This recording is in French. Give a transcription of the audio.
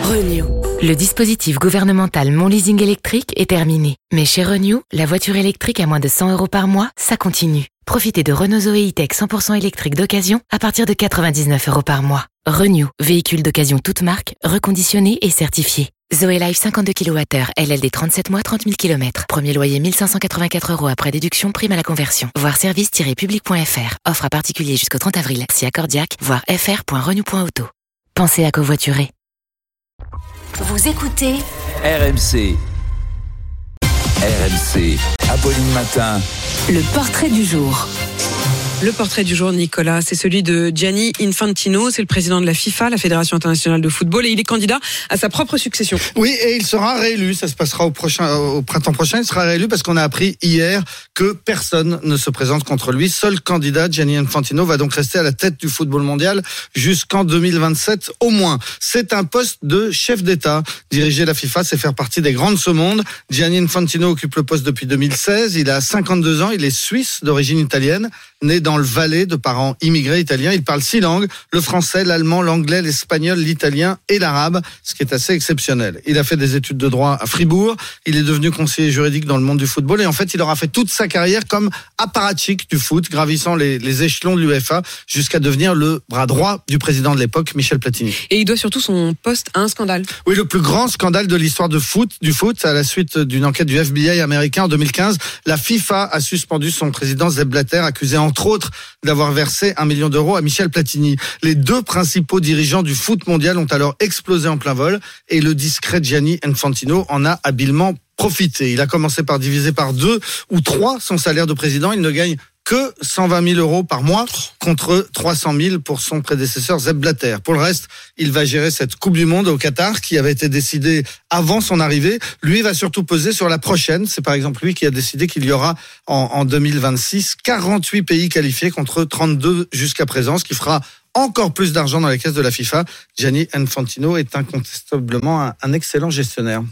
Renew. Le dispositif gouvernemental Mon Leasing électrique est terminé. Mais chez Renew, la voiture électrique à moins de 100 € par mois, ça continue. Profitez de Renault Zoe E-Tech 100% électrique d'occasion à partir de 99 € par mois. Renew, véhicule d'occasion toute marque, reconditionné et certifié. Zoe Life 52 kWh, LLD 37 mois, 30 000 km. Premier loyer 1584 € après déduction, prime à la conversion. Voir service-public.fr. Offre à particulier jusqu'au 30 avril. Si accordiaque, voir fr.renew.auto. Pensez à covoiturer. Vous écoutez RMC. RMC. Apolline Matin. le portrait du jour. Le portrait du jour, Nicolas, c'est celui de Gianni Infantino. C'est le président de la FIFA, la Fédération internationale de football, et il est candidat à sa propre succession. Oui, et il sera réélu. Ça se passera au printemps prochain. Il sera réélu parce qu'on a appris hier que personne ne se présente contre lui. Seul candidat, Gianni Infantino, va donc rester à la tête du football mondial jusqu'en 2027 au moins. C'est un poste de chef d'État. Diriger la FIFA, c'est faire partie des grands de ce monde. Gianni Infantino occupe le poste depuis 2016. Il a 52 ans. Il est suisse d'origine italienne, né dans le Valais de parents immigrés italiens. Il parle 6 langues, le français, l'allemand, l'anglais, l'espagnol, l'italien et l'arabe, ce qui est assez exceptionnel. Il a fait des études de droit à Fribourg, il est devenu conseiller juridique dans le monde du football et en fait, il aura fait toute sa carrière comme apparatchik du foot, gravissant les échelons de l'UEFA jusqu'à devenir le bras droit du président de l'époque, Michel Platini. Et il doit surtout son poste à un scandale. Oui, le plus grand scandale de l'histoire du foot, à la suite d'une enquête du FBI américain en 2015. La FIFA a suspendu son président Sepp Blatter, accusé entre autres d'avoir versé 1 million d'euros à Michel Platini. Les deux principaux dirigeants du foot mondial ont alors explosé en plein vol et le discret Gianni Infantino en a habilement profité. Il a commencé par diviser par 2 ou 3 son salaire de président. Il ne gagne que 120 000 € par mois contre 300 000 pour son prédécesseur Sepp Blatter. Pour le reste, il va gérer cette Coupe du Monde au Qatar qui avait été décidée avant son arrivée. Lui va surtout peser sur la prochaine. C'est par exemple lui qui a décidé qu'il y aura en 2026 48 pays qualifiés contre 32 jusqu'à présent, ce qui fera encore plus d'argent dans les caisses de la FIFA. Gianni Infantino est incontestablement un excellent gestionnaire.